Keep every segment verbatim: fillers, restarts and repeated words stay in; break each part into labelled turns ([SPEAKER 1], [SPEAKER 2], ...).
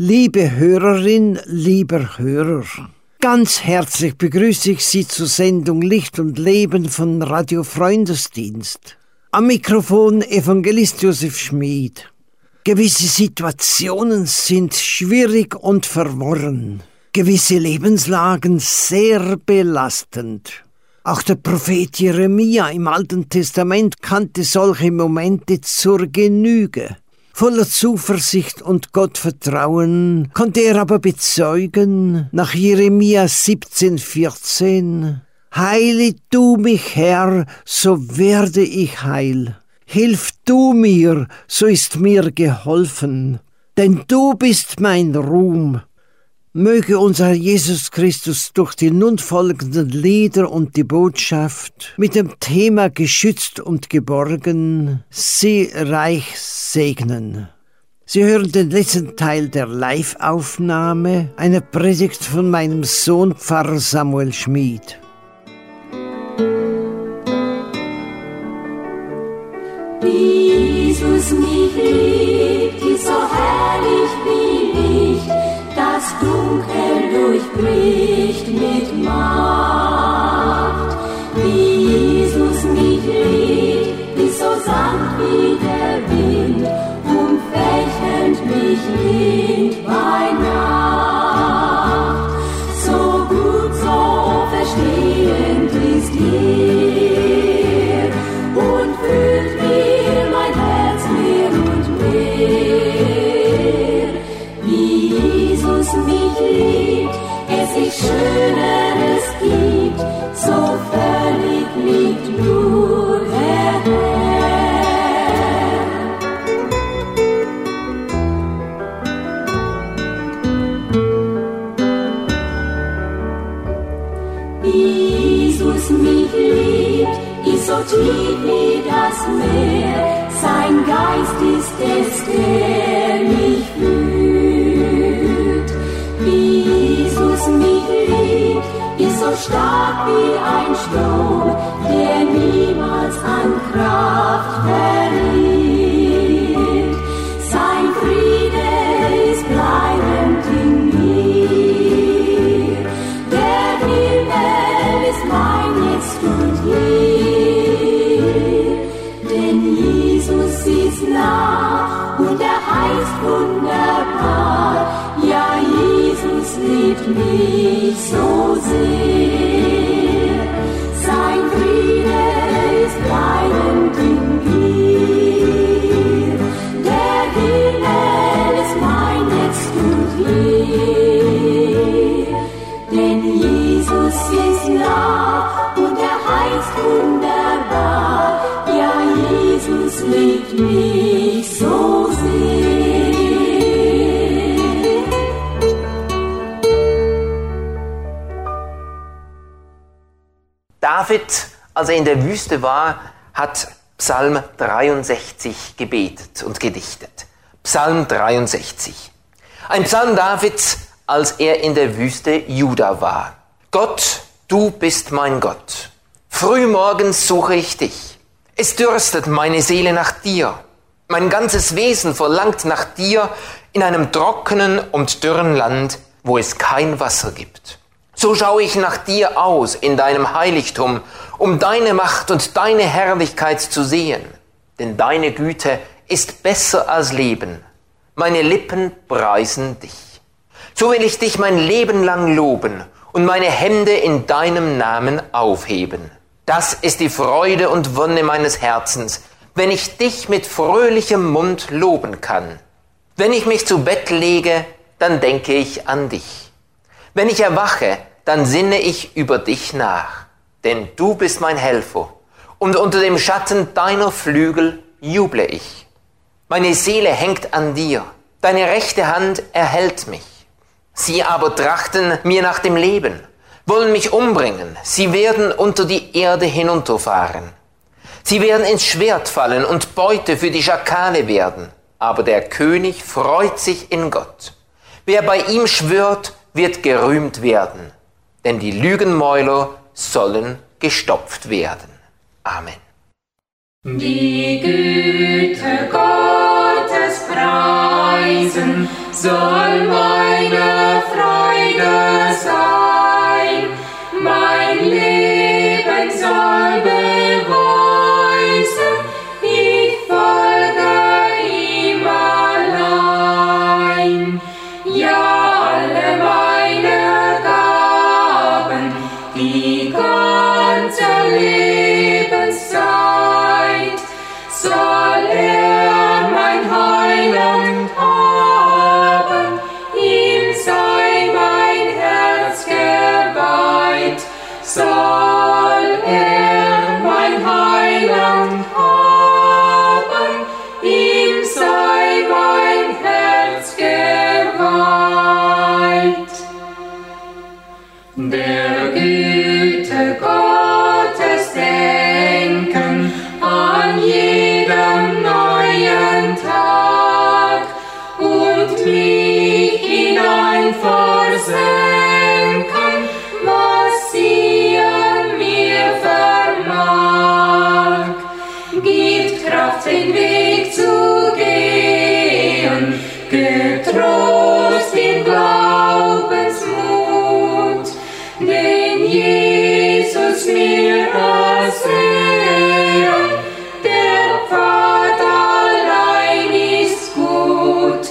[SPEAKER 1] Liebe Hörerin, lieber Hörer, ganz herzlich begrüße ich Sie zur Sendung Licht und Leben von Radio Freundesdienst. Am Mikrofon Evangelist Josef Schmid. Gewisse Situationen sind schwierig und verworren, gewisse Lebenslagen sehr belastend. Auch der Prophet Jeremia im Alten Testament kannte solche Momente zur Genüge. Voller Zuversicht und Gottvertrauen konnte er aber bezeugen, nach Jeremia siebzehn vierzehn, Heile du mich, Herr, so werde ich heil. Hilf du mir, so ist mir geholfen, denn du bist mein Ruhm. Möge unser Jesus Christus durch die nun folgenden Lieder und die Botschaft mit dem Thema geschützt und geborgen Sie reich segnen. Sie hören den letzten Teil der Live-Aufnahme einer Predigt von meinem Sohn Pfarrer Samuel Schmid.
[SPEAKER 2] Jesus mich liebt, ist so herrlich wie Licht, das Dunkel durchbricht mit Macht. Wie Jesus mich liebt, ist so sanft wie der Wind, umfächend mich lind bei Nacht. So gut, so verstehend ist er und fühlt mir mein Herz mehr und mehr. Wie Jesus mich liebt, es sich Schöneres gibt, so völlig liebt nur der Herr. Wie Jesus mich liebt, ist so tief wie das Meer, sein Geist ist es, der mich führt. Wie Jesus mich liebt, ist so stark wie ein Strom, der niemals an Kraft verliert. Sein Friede ist bleibend in mir, der Himmel ist mein Jetzt und je. Denn Jesus ist nah und er heißt wunderbar, ja, Jesus liebt mich so sehr. Sein Friede ist bleibend in mir, der Himmel ist mein Jetzt und je. Denn Jesus ist nah und er heißt wunderbar, ja, Jesus liebt mich so sehr.
[SPEAKER 3] David, als er in der Wüste war, hat Psalm dreiundsechzig gebetet und gedichtet. Psalm dreiundsechzig. Ein Psalm Davids, als er in der Wüste Juda war. Gott, du bist mein Gott. Frühmorgens suche ich dich. Es dürstet meine Seele nach dir. Mein ganzes Wesen verlangt nach dir in einem trockenen und dürren Land, wo es kein Wasser gibt. So schaue ich nach dir aus in deinem Heiligtum, um deine Macht und deine Herrlichkeit zu sehen. Denn deine Güte ist besser als Leben. Meine Lippen preisen dich. So will ich dich mein Leben lang loben und meine Hände in deinem Namen aufheben. Das ist die Freude und Wonne meines Herzens, wenn ich dich mit fröhlichem Mund loben kann. Wenn ich mich zu Bett lege, dann denke ich an dich. Wenn ich erwache, dann sinne ich über dich nach. Denn du bist mein Helfer, und unter dem Schatten deiner Flügel juble ich. Meine Seele hängt an dir, deine rechte Hand erhält mich. Sie aber trachten mir nach dem Leben, wollen mich umbringen, sie werden unter die Erde hinunterfahren. Sie werden ins Schwert fallen und Beute für die Schakale werden. Aber der König freut sich in Gott. Wer bei ihm schwört, wird gerühmt werden, denn die Lügenmäuler sollen gestopft werden. Amen.
[SPEAKER 2] Die Güte Gottes preisen preisen, soll meine Freude sein. Mein Leben soll beweisen, ich folge ihm allein. Ja, alle meine Gaben, die ganze Lebenszeit, soll er mein Heiland haben, ihm sei mein Herz geweiht. Soll er mein Heiland haben, ihm sei mein Herz geweiht. Der Güte Gottes denken an jedem neuen Tag und mich hinein versenken, was sie an mir vermag. Gibt Kraft, den Weg zu gehen, getrost in Glaubensmut, den Jesus mir ersehen, der Pfad allein ist gut,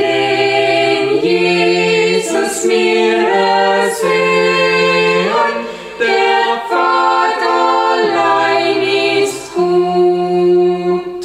[SPEAKER 2] den Jesus mir ersehen, der Pfad allein ist gut.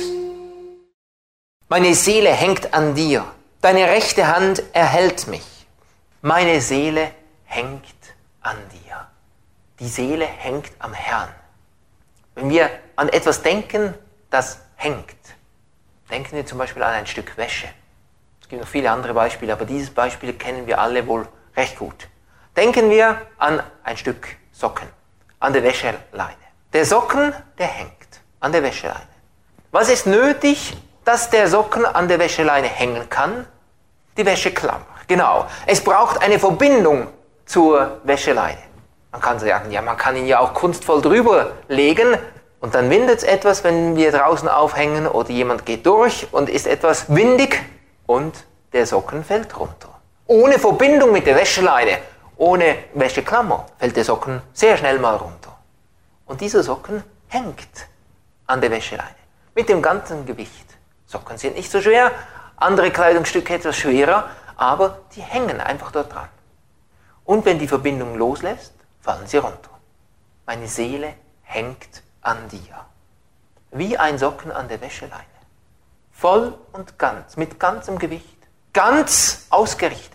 [SPEAKER 3] Meine Seele hängt an dir, deine rechte Hand erhält mich. Meine Seele hängt an dir. Die Seele hängt am Herrn. Wenn wir an etwas denken, das hängt, denken wir zum Beispiel an ein Stück Wäsche. Es gibt noch viele andere Beispiele, aber dieses Beispiel kennen wir alle wohl recht gut. Denken wir an ein Stück Socken, an der Wäscheleine. Der Socken, der hängt an der Wäscheleine. Was ist nötig, dass der Socken an der Wäscheleine hängen kann? Die Wäscheklammer. Genau. Es braucht eine Verbindung zur Wäscheleine. Man kann sagen, ja, man kann ihn ja auch kunstvoll drüber legen und dann windet es etwas, wenn wir draußen aufhängen oder jemand geht durch und ist etwas windig und der Socken fällt runter. Ohne Verbindung mit der Wäscheleine, ohne Wäscheklammer fällt der Socken sehr schnell mal runter. Und dieser Socken hängt an der Wäscheleine mit dem ganzen Gewicht. Socken sind nicht so schwer, andere Kleidungsstücke etwas schwerer, aber die hängen einfach dort dran. Und wenn die Verbindung loslässt, fallen sie runter. Meine Seele hängt an dir. Wie ein Socken an der Wäscheleine. Voll und ganz, mit ganzem Gewicht. Ganz ausgerichtet.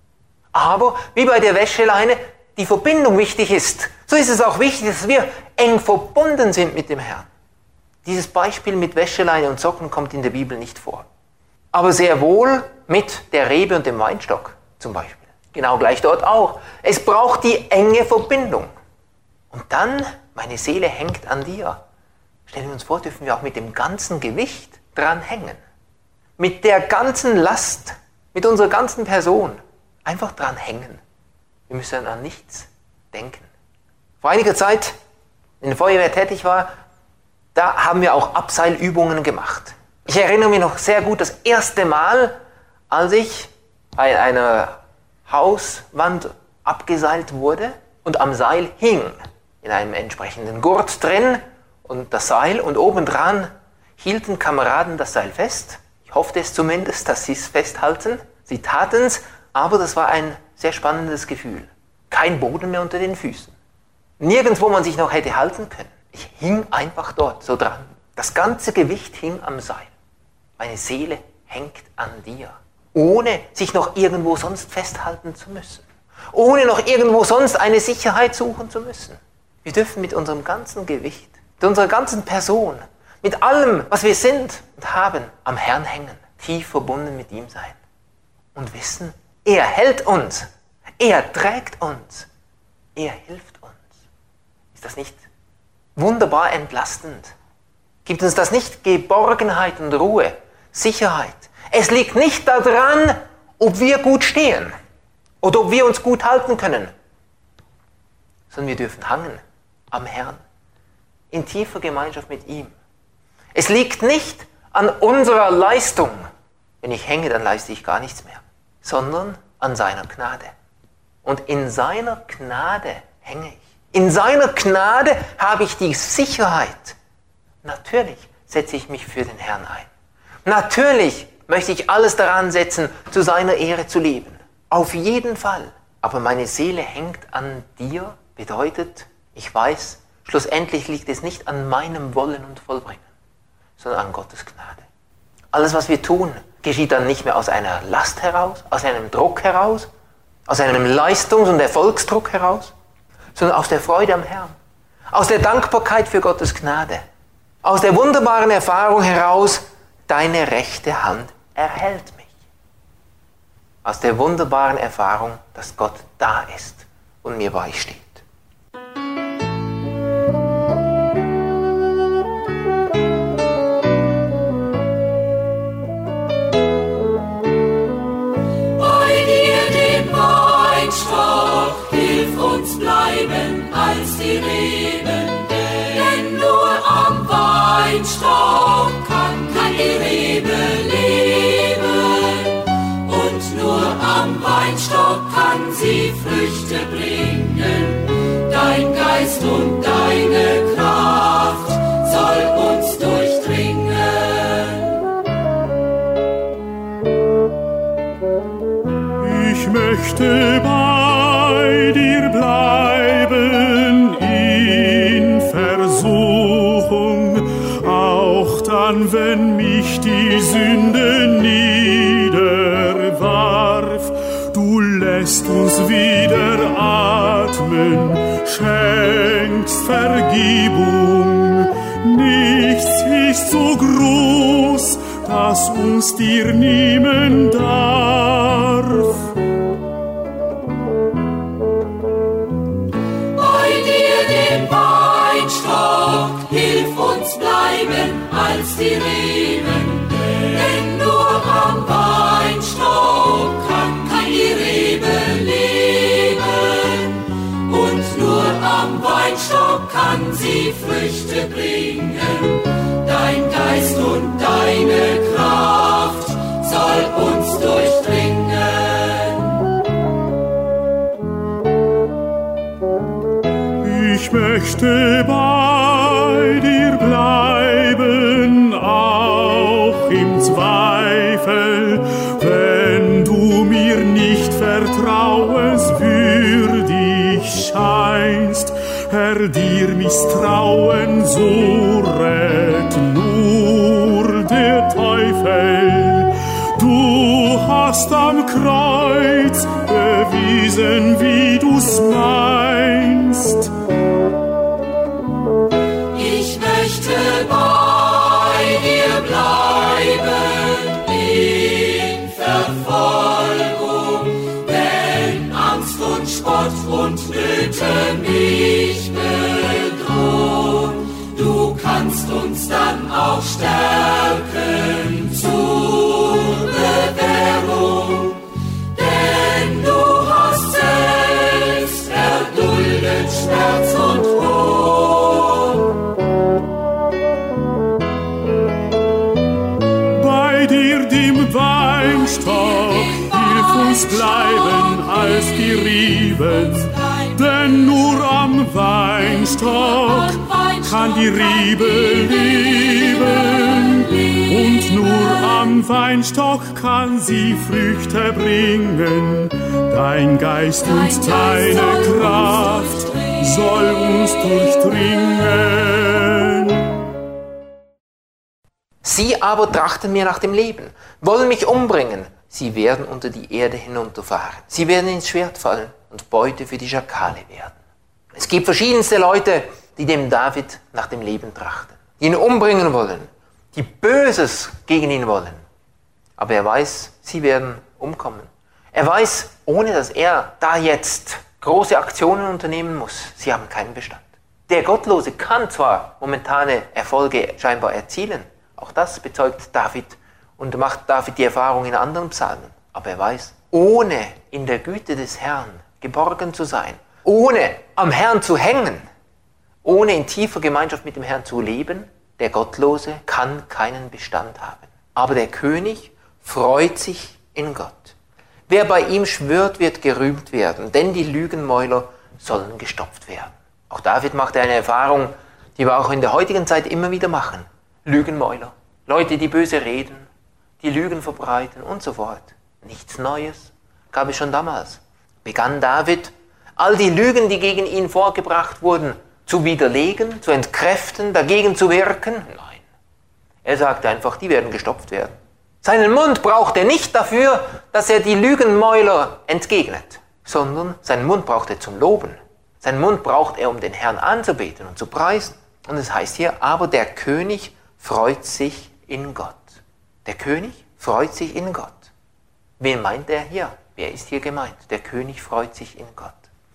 [SPEAKER 3] Aber wie bei der Wäscheleine die Verbindung wichtig ist, so ist es auch wichtig, dass wir eng verbunden sind mit dem Herrn. Dieses Beispiel mit Wäscheleine und Socken kommt in der Bibel nicht vor. Aber sehr wohl mit der Rebe und dem Weinstock zum Beispiel. Genau gleich dort auch. Es braucht die enge Verbindung. Und dann, meine Seele hängt an dir. Stellen wir uns vor, dürfen wir auch mit dem ganzen Gewicht dran hängen. Mit der ganzen Last, mit unserer ganzen Person. Einfach dran hängen. Wir müssen an nichts denken. Vor einiger Zeit, in der Feuerwehr tätig war, da haben wir auch Abseilübungen gemacht. Ich erinnere mich noch sehr gut, das erste Mal, als ich bei einer Hauswand abgeseilt wurde und am Seil hing, in einem entsprechenden Gurt drin und das Seil und obendran hielten Kameraden das Seil fest. Ich hoffte es zumindest, dass sie es festhalten. Sie taten es, aber das war ein sehr spannendes Gefühl. Kein Boden mehr unter den Füßen. Nirgends, wo man sich noch hätte halten können. Ich hing einfach dort so dran. Das ganze Gewicht hing am Seil. Meine Seele hängt an dir. Ohne sich noch irgendwo sonst festhalten zu müssen. Ohne noch irgendwo sonst eine Sicherheit suchen zu müssen. Wir dürfen mit unserem ganzen Gewicht, mit unserer ganzen Person, mit allem, was wir sind und haben, am Herrn hängen, tief verbunden mit ihm sein. Und wissen, er hält uns, er trägt uns, er hilft uns. Ist das nicht wunderbar entlastend? Gibt uns das nicht Geborgenheit und Ruhe, Sicherheit? Es liegt nicht daran, ob wir gut stehen oder ob wir uns gut halten können, sondern wir dürfen hangen am Herrn, in tiefer Gemeinschaft mit ihm. Es liegt nicht an unserer Leistung, wenn ich hänge, dann leiste ich gar nichts mehr, sondern an seiner Gnade. Und in seiner Gnade hänge ich. In seiner Gnade habe ich die Sicherheit. Natürlich setze ich mich für den Herrn ein. Natürlich möchte ich alles daran setzen, zu seiner Ehre zu leben. Auf jeden Fall. Aber meine Seele hängt an dir, bedeutet, ich weiß, schlussendlich liegt es nicht an meinem Wollen und Vollbringen, sondern an Gottes Gnade. Alles, was wir tun, geschieht dann nicht mehr aus einer Last heraus, aus einem Druck heraus, aus einem Leistungs- und Erfolgsdruck heraus, sondern aus der Freude am Herrn, aus der Dankbarkeit für Gottes Gnade, aus der wunderbaren Erfahrung heraus, deine rechte Hand erhält mich. Aus der wunderbaren Erfahrung, dass Gott da ist und mir beisteht.
[SPEAKER 2] Bei dir, dem Weinstock, hilf uns bleiben als die Reben, denn nur am Weinstock kann die Rebe leben. Nur am Weinstock kann sie Früchte bringen. Dein Geist und deine Kraft soll uns durchdringen.
[SPEAKER 4] Ich möchte bei dir bleiben in Versuchung, auch dann, wenn mich die Sünde niederwarf. Du lässt uns wieder atmen, schenkst Vergebung. Nichts ist so groß, das uns dir nehmen darf.
[SPEAKER 2] Bei dir, dem Weinstock, hilf uns bleiben als die Reben, denn nur am Weinstock kann die Rebe leben. Und nur am Weinstock kann sie Früchte bringen. Dein Geist und deine Kraft soll uns durchdringen.
[SPEAKER 4] Ich möchte bei dir bleiben, auch im Zweifel, wenn du mir nicht vertrauenswürdig scheinst. Herr, dir Misstrauen, so rät nur der Teufel. Du hast am Kreuz bewiesen, wie du's meinst.
[SPEAKER 2] Ich möchte bei dir bleiben in Verfolgung, wenn Angst und Spott und Nöte mich bedrohen. Du kannst uns dann auch stärken zur Bewährung, denn du hast selbst erduldet Schmerz und Hohn.
[SPEAKER 4] Bei dir, dem Weinstock, hilf uns bleiben als die Reben, denn nur am Weinstock kann die Rebe leben. Und nur am Weinstock kann sie Früchte bringen. Dein Geist und deine Kraft soll uns durchdringen.
[SPEAKER 3] Sie aber trachten mir nach dem Leben, wollen mich umbringen. Sie werden unter die Erde hinunterfahren. Sie werden ins Schwert fallen und Beute für die Schakale werden. Es gibt verschiedenste Leute, die dem David nach dem Leben trachten, die ihn umbringen wollen, die Böses gegen ihn wollen. Aber er weiß, sie werden umkommen. Er weiß, ohne dass er da jetzt große Aktionen unternehmen muss, sie haben keinen Bestand. Der Gottlose kann zwar momentane Erfolge scheinbar erzielen, auch das bezeugt David und macht David die Erfahrung in anderen Psalmen. Aber er weiß, ohne in der Güte des Herrn geborgen zu sein, ohne am Herrn zu hängen, ohne in tiefer Gemeinschaft mit dem Herrn zu leben, der Gottlose kann keinen Bestand haben. Aber der König freut sich in Gott. Wer bei ihm schwört, wird gerühmt werden, denn die Lügenmäuler sollen gestopft werden. Auch David machte eine Erfahrung, die wir auch in der heutigen Zeit immer wieder machen. Lügenmäuler, Leute, die böse reden, die Lügen verbreiten und so fort. Nichts Neues gab es schon damals. Begann David, all die Lügen, die gegen ihn vorgebracht wurden, zu widerlegen, zu entkräften, dagegen zu wirken? Nein. Er sagte einfach, die werden gestopft werden. Seinen Mund braucht er nicht dafür, dass er die Lügenmäuler entgegnet, sondern seinen Mund braucht er zum Loben. Seinen Mund braucht er, um den Herrn anzubeten und zu preisen. Und es heißt hier, aber der König freut sich in Gott. Der König freut sich in Gott. Wen meint er hier? Wer ist hier gemeint? Der König freut sich in Gott.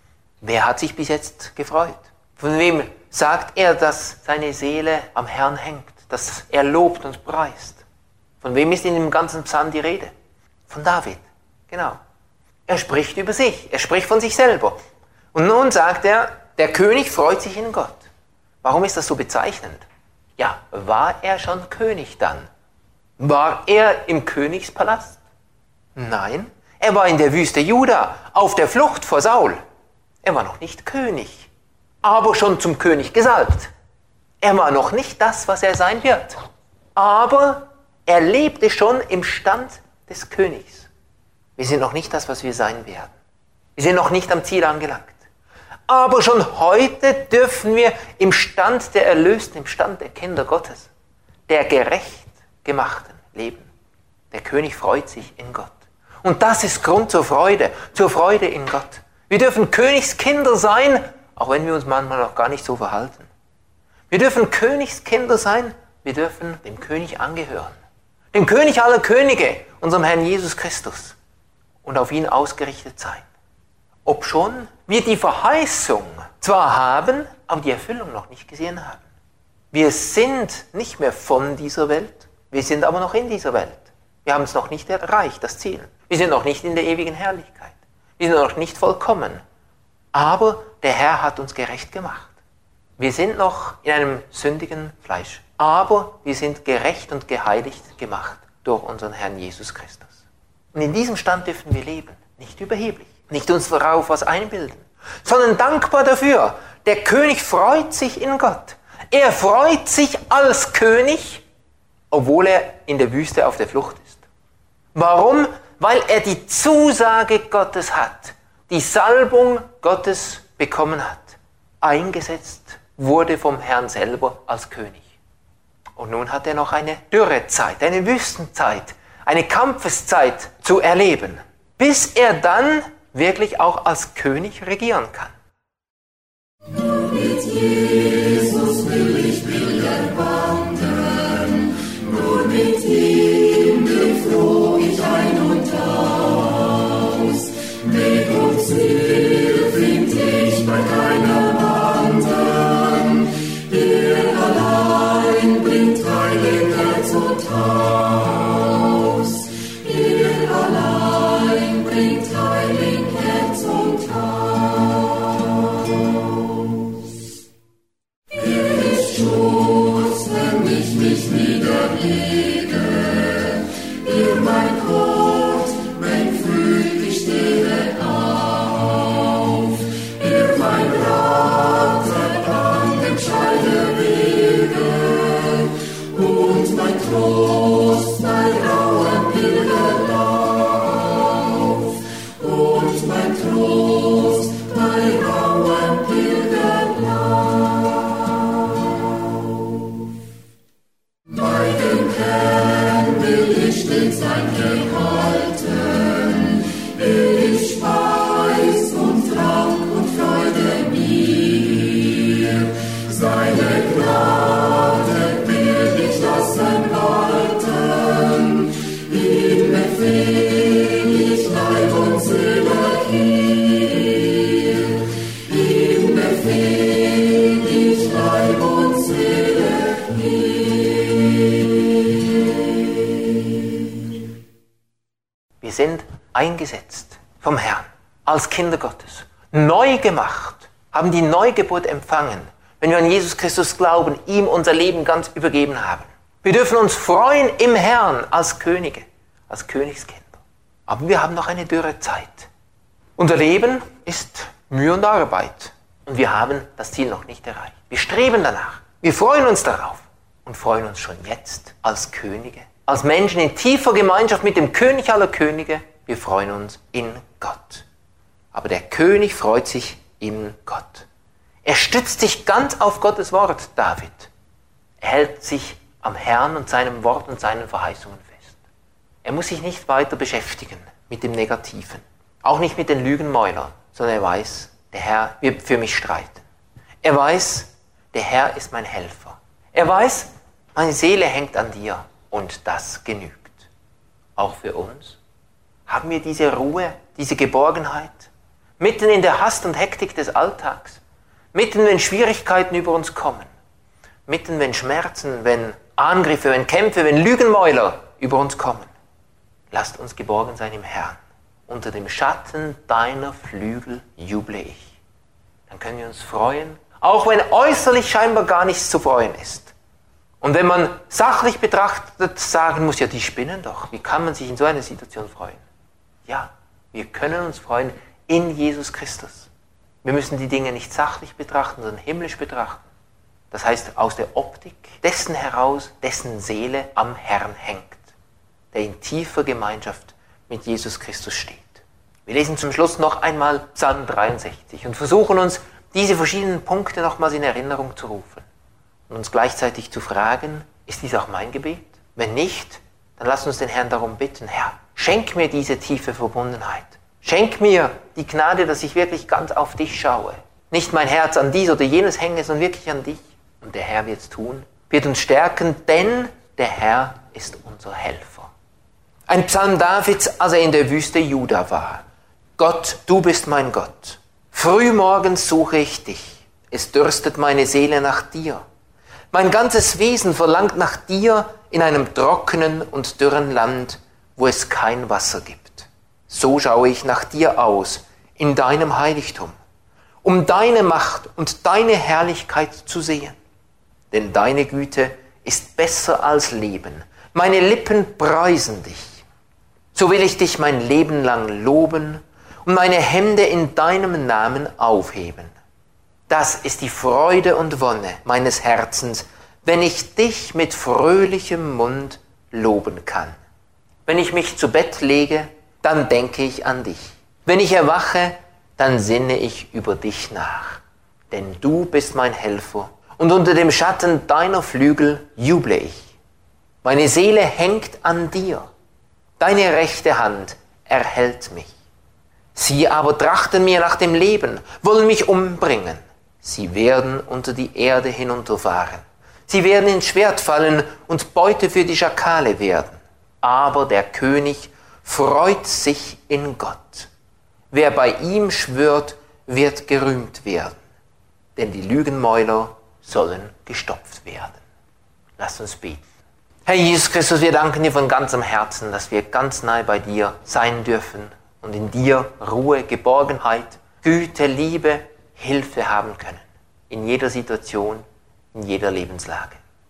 [SPEAKER 3] Wer hat sich bis jetzt gefreut? Von wem sagt er, dass seine Seele am Herrn hängt, dass er lobt und preist? Von wem ist in dem ganzen Psalm die Rede? Von David, genau. Er spricht über sich, er spricht von sich selber. Und nun sagt er, der König freut sich in Gott. Warum ist das so bezeichnend? Ja, war er schon König dann? War er im Königspalast? Nein, er war in der Wüste Juda, auf der Flucht vor Saul. Er war noch nicht König, aber schon zum König gesalbt. Er war noch nicht das, was er sein wird. Aber er lebte schon im Stand des Königs. Wir sind noch nicht das, was wir sein werden. Wir sind noch nicht am Ziel angelangt. Aber schon heute dürfen wir im Stand der Erlösten, im Stand der Kinder Gottes, der gerecht Gemachten leben. Der König freut sich in Gott. Und das ist Grund zur Freude, zur Freude in Gott. Wir dürfen Königskinder sein, auch wenn wir uns manchmal noch gar nicht so verhalten. Wir dürfen Königskinder sein, wir dürfen dem König angehören. Dem König aller Könige, unserem Herrn Jesus Christus. Und auf ihn ausgerichtet sein. Obschon wir die Verheißung zwar haben, aber die Erfüllung noch nicht gesehen haben. Wir sind nicht mehr von dieser Welt, wir sind aber noch in dieser Welt. Wir haben es noch nicht erreicht, das Ziel. Wir sind noch nicht in der ewigen Herrlichkeit. Wir sind noch nicht vollkommen. Aber der Herr hat uns gerecht gemacht. Wir sind noch in einem sündigen Fleisch. Aber wir sind gerecht und geheiligt gemacht durch unseren Herrn Jesus Christus. Und in diesem Stand dürfen wir leben. Nicht überheblich. Nicht uns darauf was einbilden. Sondern dankbar dafür. Der König freut sich in Gott. Er freut sich als König, obwohl er in der Wüste auf der Flucht ist. Warum? Weil er die Zusage Gottes hat. Die Salbung Gottes bekommen hat. Eingesetzt wurde vom Herrn selber als König. Und nun hat er noch eine Dürrezeit, eine Wüstenzeit, eine Kampfeszeit zu erleben, bis er dann wirklich auch als König regieren kann.
[SPEAKER 2] Nur mit Jesus will ich pilgern wandern, nur mit ihm befroh ich ein und aus. Weg und Ziel find ich bei keinem anderen, er allein bringt Heiligen Herz und Haus. Er allein bringt Heiligen Herz und Haus. Er ist Schutz, wenn ich mich niederlege. Er mein Gott, wenn früh ich stehe auf. Er mein Rat an dem Scheidewege und mein Trost bei rauem Pilgerlauf. Und mein Trost bei rauem Pilgerlauf. Bei dem Herrn will ich stets eingehalten. Er ist Speis und Trank und Freude mir. Seine Gnade will ich lassen walten. Ihm befehl ich Leib und Seele hier. Ihm befehl ich Leib und Seele hier.
[SPEAKER 3] Wir sind eingesetzt vom Herrn als Kinder Gottes, neu gemacht, haben die Neugeburt empfangen, wenn wir an Jesus Christus glauben, ihm unser Leben ganz übergeben haben. Wir dürfen uns freuen im Herrn als Könige, als Königskinder. Aber wir haben noch eine Dürrezeit. Unser Leben ist Mühe und Arbeit. Und wir haben das Ziel noch nicht erreicht. Wir streben danach. Wir freuen uns darauf. Und freuen uns schon jetzt als Könige. Als Menschen in tiefer Gemeinschaft mit dem König aller Könige. Wir freuen uns in Gott. Aber der König freut sich in Gott. Er stützt sich ganz auf Gottes Wort, David. Er hält sich am Herrn und seinem Wort und seinen Verheißungen fest. Er muss sich nicht weiter beschäftigen mit dem Negativen. Auch nicht mit den Lügenmäulern, sondern er weiß, der Herr wird für mich streiten. Er weiß, der Herr ist mein Helfer. Er weiß, meine Seele hängt an dir und das genügt. Auch für uns haben wir diese Ruhe, diese Geborgenheit, mitten in der Hast und Hektik des Alltags, mitten wenn Schwierigkeiten über uns kommen, mitten wenn Schmerzen, wenn Angriffe, wenn Kämpfe, wenn Lügenmäuler über uns kommen. Lasst uns geborgen sein im Herrn. Unter dem Schatten deiner Flügel juble ich. Dann können wir uns freuen, auch wenn äußerlich scheinbar gar nichts zu freuen ist. Und wenn man sachlich betrachtet sagen muss, ja, die spinnen doch. Wie kann man sich in so einer Situation freuen? Ja, wir können uns freuen in Jesus Christus. Wir müssen die Dinge nicht sachlich betrachten, sondern himmlisch betrachten. Das heißt, aus der Optik dessen heraus, dessen Seele am Herrn hängt, der in tiefer Gemeinschaft mit Jesus Christus steht. Wir lesen zum Schluss noch einmal Psalm dreiundsechzig und versuchen uns, diese verschiedenen Punkte nochmals in Erinnerung zu rufen und uns gleichzeitig zu fragen, ist dies auch mein Gebet? Wenn nicht, dann lass uns den Herrn darum bitten, Herr, schenk mir diese tiefe Verbundenheit. Schenk mir die Gnade, dass ich wirklich ganz auf dich schaue. Nicht mein Herz an dies oder jenes hänge, sondern wirklich an dich. Und der Herr wird es tun, wird uns stärken, denn der Herr ist unser Helfer. Ein Psalm Davids, als er in der Wüste Juda war. Gott, du bist mein Gott. Frühmorgens suche ich dich. Es dürstet meine Seele nach dir. Mein ganzes Wesen verlangt nach dir in einem trockenen und dürren Land, wo es kein Wasser gibt. So schaue ich nach dir aus, in deinem Heiligtum, um deine Macht und deine Herrlichkeit zu sehen. Denn deine Güte ist besser als Leben. Meine Lippen preisen dich. So will ich dich mein Leben lang loben und meine Hände in deinem Namen aufheben. Das ist die Freude und Wonne meines Herzens, wenn ich dich mit fröhlichem Mund loben kann. Wenn ich mich zu Bett lege, dann denke ich an dich. Wenn ich erwache, dann sinne ich über dich nach. Denn du bist mein Helfer und unter dem Schatten deiner Flügel juble ich. Meine Seele hängt an dir. Deine rechte Hand erhält mich. Sie aber trachten mir nach dem Leben, wollen mich umbringen. Sie werden unter die Erde hinunterfahren. Sie werden ins Schwert fallen und Beute für die Schakale werden. Aber der König freut sich in Gott. Wer bei ihm schwört, wird gerühmt werden. Denn die Lügenmäuler sollen gestopft werden. Lasst uns beten. Herr Jesus Christus, wir danken dir von ganzem Herzen, dass wir ganz nahe bei dir sein dürfen und in dir Ruhe, Geborgenheit, Güte, Liebe, Hilfe haben können. In jeder Situation, in jeder Lebenslage.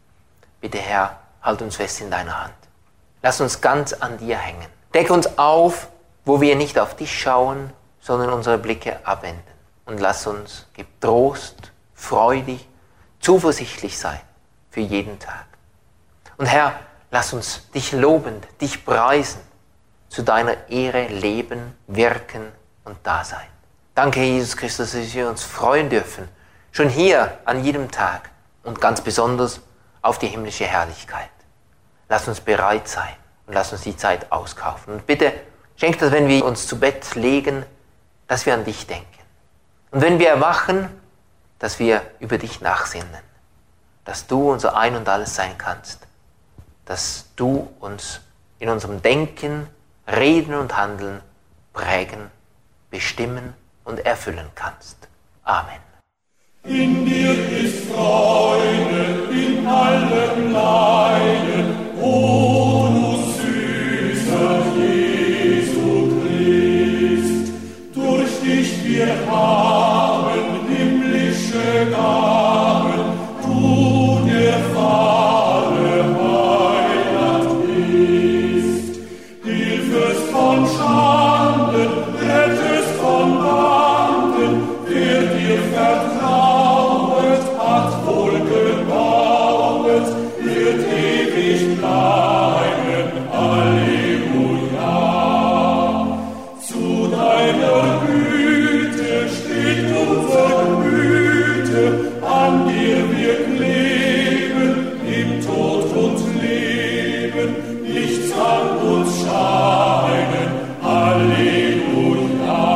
[SPEAKER 3] Bitte Herr, halt uns fest in deiner Hand. Lass uns ganz an dir hängen. Deck uns auf, wo wir nicht auf dich schauen, sondern unsere Blicke abwenden. Und lass uns getrost, freudig, zuversichtlich sein für jeden Tag. Und Herr, lass uns dich lobend, dich preisen, zu deiner Ehre leben, wirken und da sein. Danke, Herr Jesus Christus, dass wir uns freuen dürfen, schon hier an jedem Tag und ganz besonders auf die himmlische Herrlichkeit. Lass uns bereit sein und lass uns die Zeit auskaufen. Und bitte schenk das, wenn wir uns zu Bett legen, dass wir an dich denken. Und wenn wir erwachen, dass wir über dich nachsinnen. Dass du unser Ein und Alles sein kannst. Dass du uns in unserem Denken, Reden und Handeln prägen, bestimmen und erfüllen kannst. Amen.
[SPEAKER 4] In dir ist Freude in allem Leiden, o du süßer Jesu Christ. Durch dich wir haben himmlische Gaben, du der Vater Heiland bist. vertrauet, hat wohl gebauet, wird ewig bleiben. Halleluja. Zu deiner Güte steht unser Gemüte, an dir wir kleben, im Tod und Leben, nichts an uns scheiden. Halleluja.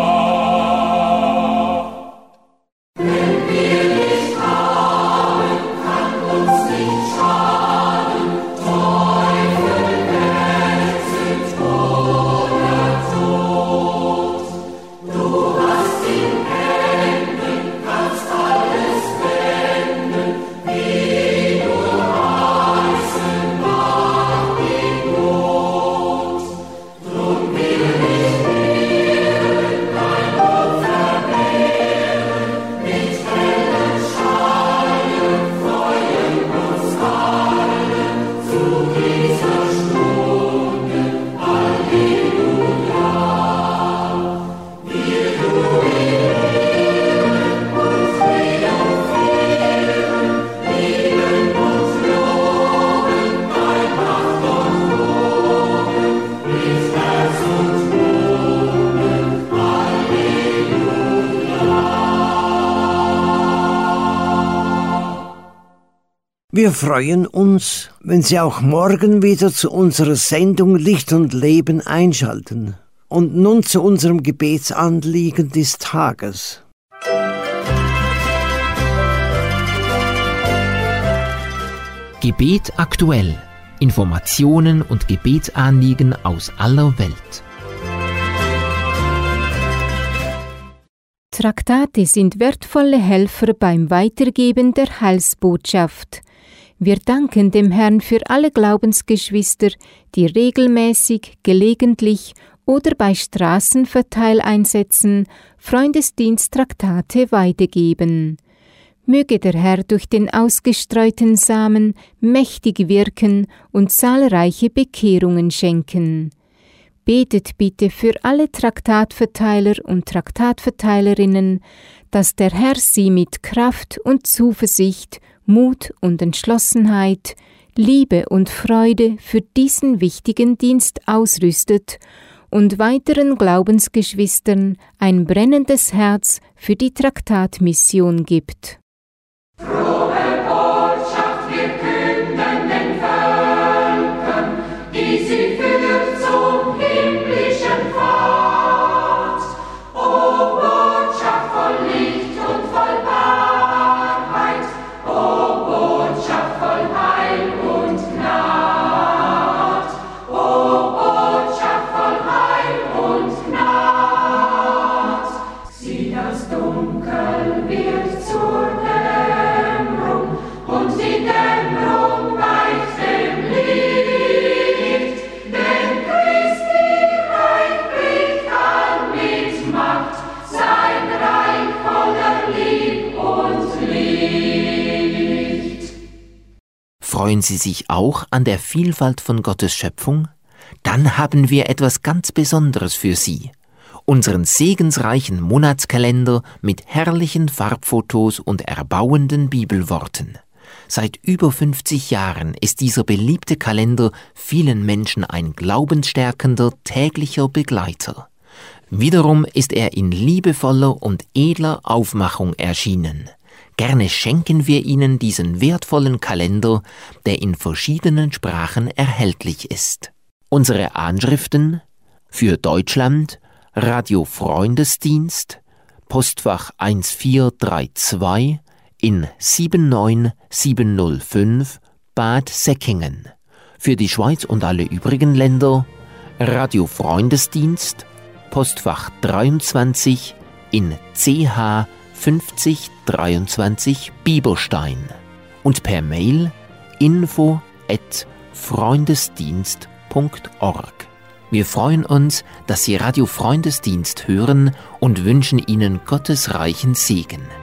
[SPEAKER 4] Wenn wir nicht haben, kann uns nicht schaden, Teufel, Wechsel, oder Tod. Du hast in Händen, kannst alles wenden, wie du heißen mag die Not. Drum will ich ehren, dein Lob vermehren, mit hellen Scheinen freuen uns alle zu dieser Stunde. Halleluja. Wir du ehren und triumphieren, lieben und loben dein Macht und Wogen, mit Herz und Lungen. Halleluja.
[SPEAKER 1] Wir freuen uns, wenn Sie auch morgen wieder zu unserer Sendung Licht und Leben einschalten. Und nun zu unserem Gebetsanliegen des Tages.
[SPEAKER 3] Gebet aktuell. Informationen und Gebetsanliegen aus aller Welt.
[SPEAKER 5] Traktate sind wertvolle Helfer beim Weitergeben der Heilsbotschaft. Wir danken dem Herrn für alle Glaubensgeschwister, die regelmäßig, gelegentlich oder bei Straßenverteileinsätzen Freundesdiensttraktate weitergeben. Möge der Herr durch den ausgestreuten Samen mächtig wirken und zahlreiche Bekehrungen schenken. Betet bitte für alle Traktatverteiler und Traktatverteilerinnen, dass der Herr sie mit Kraft und Zuversicht, Mut und Entschlossenheit, Liebe und Freude für diesen wichtigen Dienst ausrüstet und weiteren Glaubensgeschwistern ein brennendes Herz für die Traktatmission gibt.
[SPEAKER 2] Frohe Botschaft wir künden den Völkern, die sie führt zum himmlischen Pfad. O Botschaft voll Licht und voll Wahrheit, o Botschaft voll Heil und Gnad, o Botschaft voll Heil und Gnad. Sieh, das Dunkel wird zur Dämmerung und die Dämmerung weicht dem Licht, denn Christi Reich bricht an mit Macht, sein Reich voller Lieb und Licht.
[SPEAKER 3] Freuen Sie sich auch an der Vielfalt von Gottes Schöpfung? Dann haben wir etwas ganz Besonderes für Sie. Unseren segensreichen Monatskalender mit herrlichen Farbfotos und erbauenden Bibelworten. Seit über fünfzig Jahren ist dieser beliebte Kalender vielen Menschen ein glaubensstärkender täglicher Begleiter. Wiederum ist er in liebevoller und edler Aufmachung erschienen. Gerne schenken wir Ihnen diesen wertvollen Kalender, der in verschiedenen Sprachen erhältlich ist. Unsere Anschriften: für Deutschland Radio Freundesdienst, Postfach eins vier drei zwei in sieben neun sieben null fünf Bad Säckingen. Für die Schweiz und alle übrigen Länder Radio Freundesdienst, Postfach dreiundzwanzig in C H fünfzig dreiundzwanzig Bieberstein und per Mail info at freundesdienst punkt org. Wir freuen uns, dass Sie Radio Freundesdienst hören und wünschen Ihnen Gottes reichen Segen.